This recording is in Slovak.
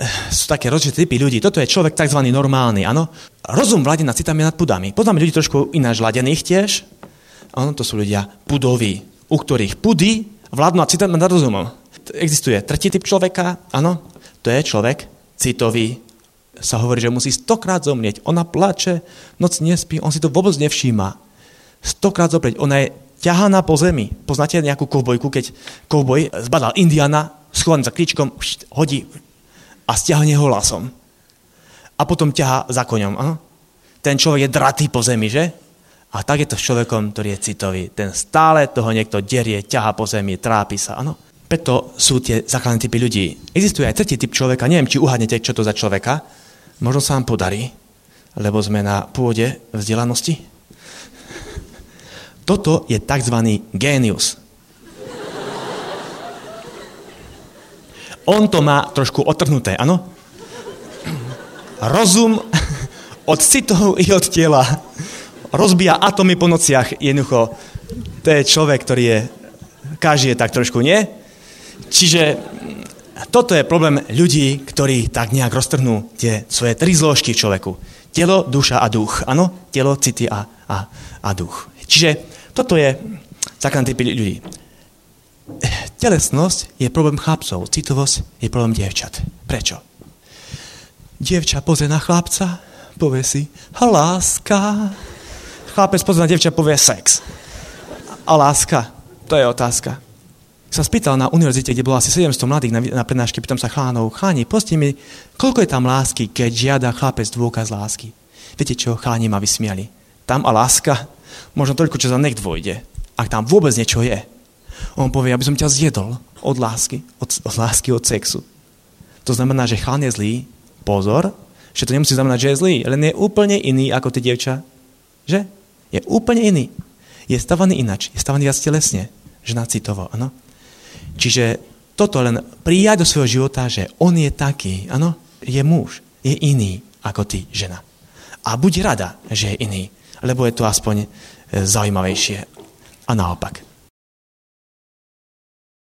sú také rozličné typy ľudí. Toto je človek tzv. Normálny, áno. Rozum vládne nad citami nad pudami. Poznáme ľudí trošku ináč ladených tiež. Áno, to sú ľudia pudoví, u ktorých pudy vládnu nad citami nad rozumom. Existuje tretí typ človeka, áno. To je človek citový. Sa hovorí, že musí 100-krát zomrieť. Ona plače, noc nespí, on si to vôbec nevšíma. 100-krát zomrieť. Ona je ťahaná po zemi. Poznáte nejakú kovbojku, keď kovboj zbadal Indiana, schovaný za klíčkom, hodí a stiahne ho lasom. A potom ťahá za koňom. Áno? Ten človek je dratý po zemi, že? A tak je to s človekom, ktorý je citový. Ten stále toho niekto derie, ťahá po zemi, trápi sa. Áno? Preto sú tie základné typy ľudí. Existuje aj tretí typ človeka. Neviem, či uhádnete, čo to za človeka. Možno sa vám podarí, lebo sme na pôde vzdelanosti. Toto je tzv. Génius. On to má trošku otrhnuté, áno? Rozum od citov i od tela rozbíja atómy po nociach. Jednoducho, to je človek, ktorý je, každý je tak trošku, nie? Čiže toto je problém ľudí, ktorí tak nejak roztrhnú tie svoje tri zložky v človeku. Telo, duša a duch. Áno? Telo, city a duch. Čiže toto je základný typ ľudí. Telesnosť je problém chlapcov, citovosť je problém dievčat. Prečo? Dievča pozrie na chlapca, povie si láska. Chlapec pozrie na dievča, povie sex. A láska, to je otázka. Sa spýtal na univerzite, kde bolo asi 700 mladých na prednáške, pýtam sa chlánov, chláni, poďte mi, koľko je tam lásky, keď žiada chlapec dôkaz lásky. Viete čo, chláni ma vysmiali. Tam a láska, možno toľko, čo za nech dôjde. Ak tam vôbec niečo je. On povie, aby som ťa zjedol od lásky, od sexu. To znamená, že chlán je zlý. Pozor, že to nemusí znamenať, že je zlý, len je úplne iný ako ty, dievča. Že? Je úplne iný. Je stavaný inač, je stavaný viac telesne. Žena citovo, áno. Čiže toto len prijať do svojho života, že on je taký, áno, je muž, je iný ako ty, žena. A buď rada, že je iný, lebo je to aspoň zaujímavejšie. A naopak.